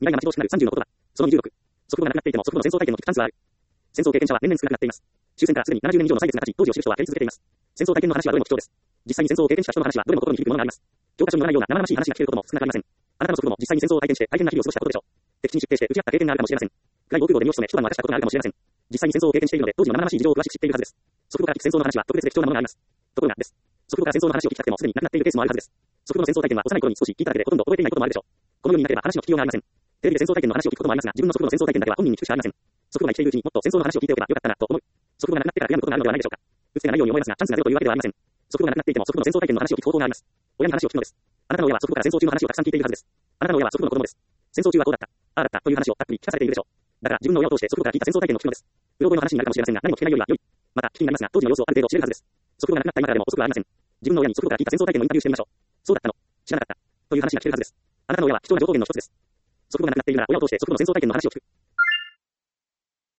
来が待ち遠しくなる30のことだ。その26。祖父母が亡くなっていても祖父母の戦争体験の聞くチャンスはある。戦争経験者は年々少なくなっています。終戦からすでに70年以上の歳月が経ち、当時を知る人はやり続けています。戦争体験の話はどれも貴重です。実際に戦争を経験した人の話はどれも心に響くものがあります。教科書に載らないような生々しい話が聞けることも少なくありません。あなたの祖父母も実際に戦争を体験して大変な日々を過ごしたことでしょう。敵地に出兵して打ち合った経験があるかもしれません。暗い防空壕で身を潜め一晩渡したことがあるかもしれません。実際に戦争を経験しているので、当時の生々しい事情を詳しく知っているはずです。祖父母から聞く戦争の話は特別で貴重なものがあります。ところがです。祖父母から戦争の話を聞きたくてもすでに亡くなっているケースもあるはずです。祖父母の戦争体験は幼い頃に少し聞いただけでほとんど覚えていないこともあるでしょう。このようになければ話の聞きようがありません。テレビで戦争体験の話を聞くこともありますが、自分の祖父母の戦争体験だけは本人に聞くしかありません。祖父母が生きているうちにもっと戦争の話を聞いておけばよかったなと思う。祖父母が亡くなってから悔やむことがあるのではないでしょうか。打つ手がないように思いますが、チャンスがゼロというわけではありません。祖父母が亡くなっていても祖父母の戦争体験の話を聞く方法があります。親に話を聞くのです。あなたの親は祖父母から戦争中の話をたくさん聞いているはずです。あなたの親は祖父母の子供です。戦争中はこうだった、ああだったという話をたっぷり聞かされているでしょう。だから自分の親を通して祖父母から聞いた戦争体験を聞くのです。うろ覚えの話になるかもしれませんが、何も聞けないよりは良い。また聞きになりますが、当時の様子をある程度知れるはずです。祖父母が亡くなった今からでも遅くはありません。自分の親に祖父母から聞いた戦争体験のインタビューしてみましょう。そうだったの、知らなかったという話が聞けるはずです。あなたの親は貴重な情報源の一つです。祖父母が亡くなっているなら親を通して祖父母の戦争体験の話を聞く。